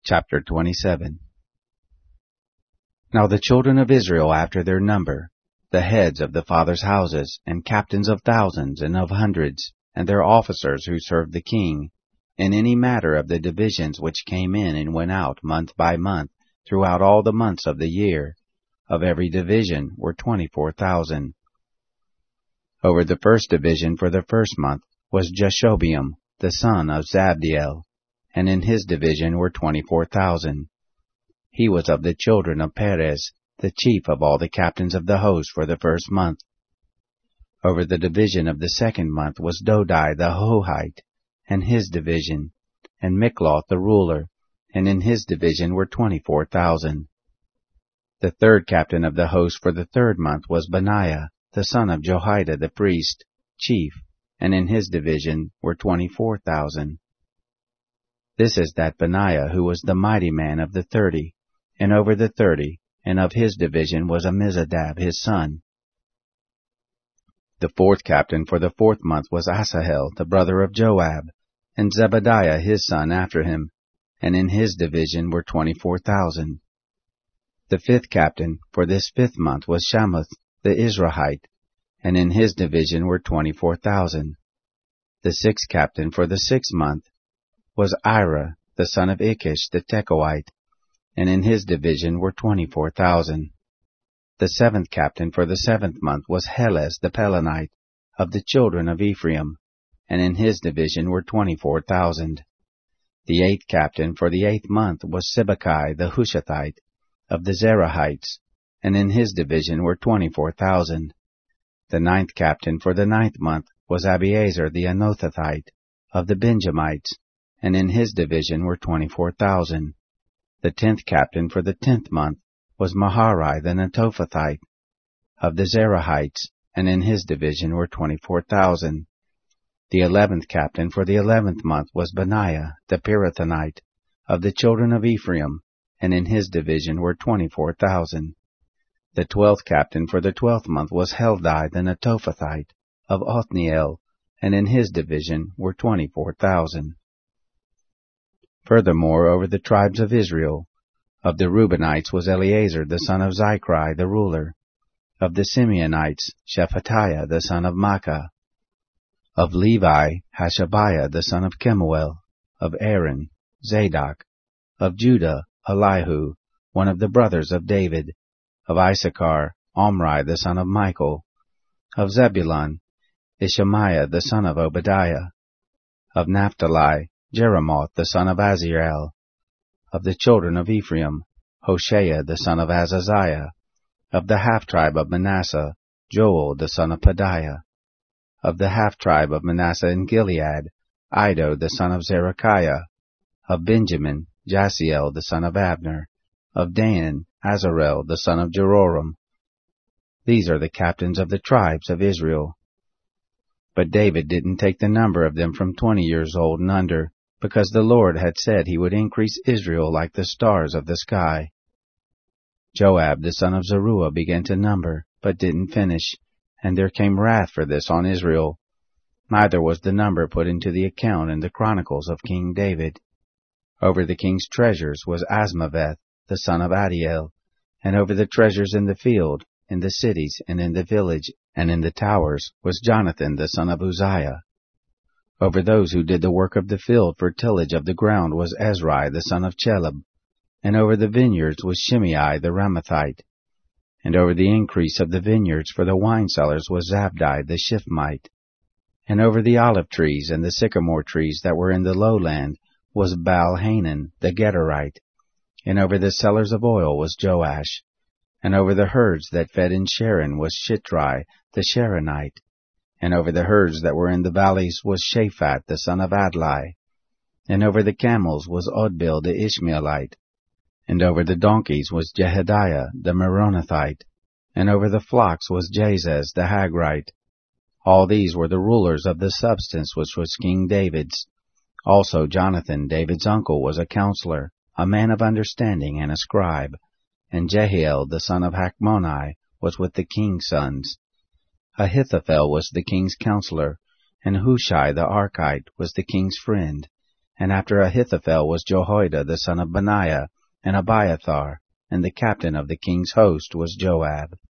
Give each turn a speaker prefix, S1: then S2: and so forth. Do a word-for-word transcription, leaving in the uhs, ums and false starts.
S1: Chapter twenty-seven. Now the children of Israel after their number, the heads of the fathers' houses, and captains of thousands and of hundreds, and their officers who served the king, in any matter of the divisions which came in and went out month by month, throughout all the months of the year, of every division were twenty-four thousand. Over the first division for the first month was Jashobeam, the son of Zabdiel, and in his division were twenty-four thousand. He was of the children of Perez, the chief of all the captains of the host for the first month. Over the division of the second month was Dodai the Hohite, and his division, and Mikloth the ruler, and in his division were twenty-four thousand. The third captain of the host for the third month was Benaiah, the son of Jehoiada the priest, chief, and in his division were twenty-four thousand. This is that Benaiah who was the mighty man of the thirty, and over the thirty, and of his division was Amizadab his son. The fourth captain for the fourth month was Asahel, the brother of Joab, and Zebadiah his son after him, and in his division were twenty-four thousand. The fifth captain for this fifth month was Shamuth the Israelite, and in his division were twenty-four thousand. The sixth captain for the sixth month was Ira, the son of Ikish the Tekoite, and in his division were twenty-four thousand. The seventh captain for the seventh month was Helez the Pelonite, of the children of Ephraim, and in his division were twenty-four thousand. The eighth captain for the eighth month was Sibbecai the Hushathite, of the Zerahites, and in his division were twenty-four thousand. The ninth captain for the ninth month was Abiezer the Anothathite, of the Benjamites, and in his division were twenty-four thousand. The tenth captain for the tenth month was Maharai the Netophathite, of the Zerahites, and in his division were twenty-four thousand. The eleventh captain for the eleventh month was Benaiah the Pirathonite, of the children of Ephraim, and in his division were twenty-four thousand. The twelfth captain for the twelfth month was Heldai the Netophathite, of Othniel, and in his division were twenty-four thousand. Furthermore, over the tribes of Israel, of the Reubenites was Eleazar the son of Zichri the ruler, of the Simeonites Shephatiah the son of Makkah, of Levi Hashabiah the son of Kemuel, of Aaron Zadok, of Judah Elihu, one of the brothers of David, of Issachar Omri the son of Michael, of Zebulun Ishmaiah the son of Obadiah, of Naphtali Jeremoth the son of Azriel, of the children of Ephraim Hoshea the son of Azaziah, of the half-tribe of Manasseh Joel the son of Pedaiah, of the half-tribe of Manasseh in Gilead Iddo the son of Zerekiah, of Benjamin Jasiel the son of Abner, of Dan Azarel the son of Jeroram. These are the captains of the tribes of Israel. But David didn't take the number of them from twenty years old and under, because the Lord had said he would increase Israel like the stars of the sky. Joab the son of Zeruiah began to number, but didn't finish, and there came wrath for this on Israel. Neither was the number put into the account in the chronicles of King David. Over the king's treasures was Asmaveth the son of Adiel, and over the treasures in the field, in the cities, and in the village, and in the towers, was Jonathan the son of Uzziah. Over those who did the work of the field for tillage of the ground was Ezrai the son of Chelub, and over the vineyards was Shimei the Ramathite, and over the increase of the vineyards for the wine cellars was Zabdi the Shifmite, and over the olive trees and the sycamore trees that were in the lowland was Baal-Hanan the Gederite, and over the cellars of oil was Joash, and over the herds that fed in Sharon was Shitrai the Sharonite, and over the herds that were in the valleys was Shaphat the son of Adlai, and over the camels was Odbil the Ishmaelite, and over the donkeys was Jehediah the Meronothite, and over the flocks was Jazez the Hagrite. All these were the rulers of the substance which was King David's. Also Jonathan, David's uncle, was a counselor, a man of understanding and a scribe, and Jehiel the son of Hachmoni was with the king's sons. Ahithophel was the king's counselor, and Hushai the Archite was the king's friend, And after Ahithophel was Jehoiada the son of Benaiah, and Abiathar, and the captain of the king's host was Joab.